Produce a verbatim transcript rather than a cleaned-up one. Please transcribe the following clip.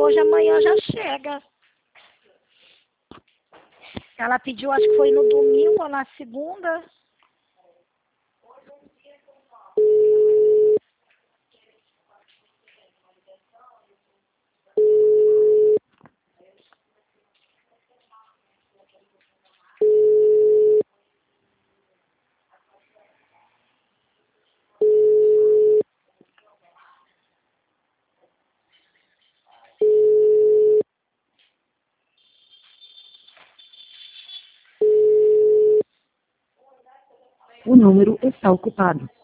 hoje, amanhã já chega. Ela pediu, acho que foi no domingo ou na segunda. O número está ocupado.